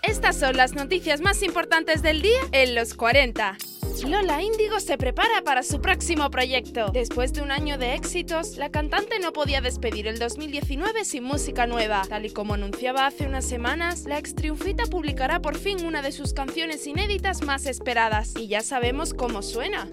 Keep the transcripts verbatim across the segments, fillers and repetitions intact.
Estas son las noticias más importantes del día en los cuarenta. Lola Índigo se prepara para su próximo proyecto. Después de un año de éxitos, la cantante no podía despedir el dos mil diecinueve sin música nueva. Tal y como anunciaba hace unas semanas, la extriunfita publicará por fin una de sus canciones inéditas más esperadas. Y ya sabemos cómo suena.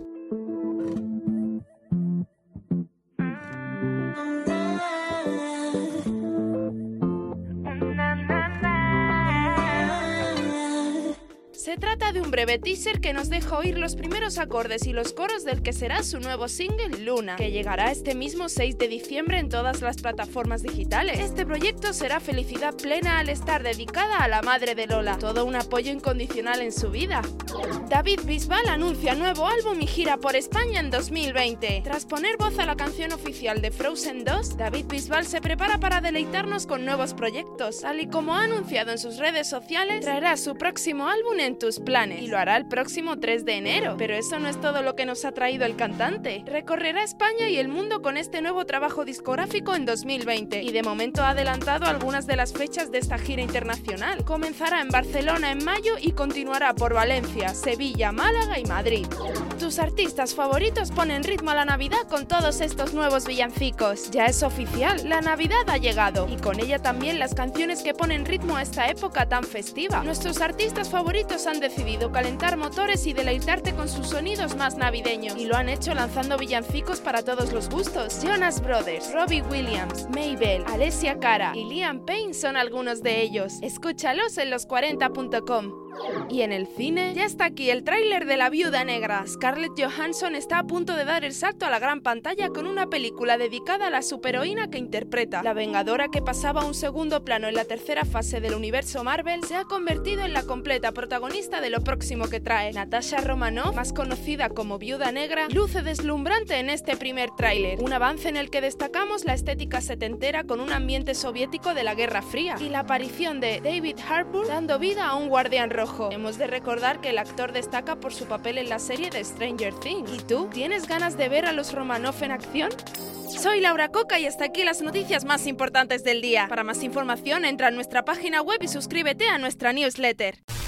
Se trata de un breve teaser que nos deja oír los primeros acordes y los coros del que será su nuevo single Luna, que llegará este mismo seis de diciembre en todas las plataformas digitales. Este proyecto será felicidad plena al estar dedicada a la madre de Lola, todo un apoyo incondicional en su vida. David Bisbal anuncia nuevo álbum y gira por España en dos mil veinte. Tras poner voz a la canción oficial de Frozen dos, David Bisbal se prepara para deleitarnos con nuevos proyectos. Tal y como ha anunciado en sus redes sociales, traerá su próximo álbum en tus planes y lo hará el próximo tres de enero. Pero eso no es todo lo que nos ha traído el cantante. Recorrerá España y el mundo con este nuevo trabajo discográfico en dos mil veinte y de momento ha adelantado algunas de las fechas de esta gira internacional. Comenzará en Barcelona en mayo y continuará por Valencia, Sevilla, Málaga y Madrid. Tus artistas favoritos ponen ritmo a la Navidad con todos estos nuevos villancicos. Ya es oficial, la Navidad ha llegado y con ella también las canciones que ponen ritmo a esta época tan festiva. Nuestros artistas favoritos han decidido calentar motores y deleitarte con sus sonidos más navideños, y lo han hecho lanzando villancicos para todos los gustos. Jonas Brothers, Robbie Williams, Mabel, Alessia Cara y Liam Payne son algunos de ellos. Escúchalos en los cuarenta punto com. Y en el cine, ya está aquí el tráiler de La Viuda Negra. Scarlett Johansson está a punto de dar el salto a la gran pantalla con una película dedicada a la superheroína que interpreta. La vengadora que pasaba a un segundo plano en la tercera fase del universo Marvel se ha convertido en la completa protagonista de lo próximo que trae. Natasha Romanoff, más conocida como Viuda Negra, luce deslumbrante en este primer tráiler, un avance en el que destacamos la estética setentera con un ambiente soviético de la Guerra Fría y la aparición de David Harbour dando vida a un guardián rojo. Hemos de recordar que el actor destaca por su papel en la serie de Stranger Things. ¿Y tú? ¿Tienes ganas de ver a los Romanoff en acción? Soy Laura Coca y hasta aquí las noticias más importantes del día. Para más información entra a nuestra página web y suscríbete a nuestra newsletter.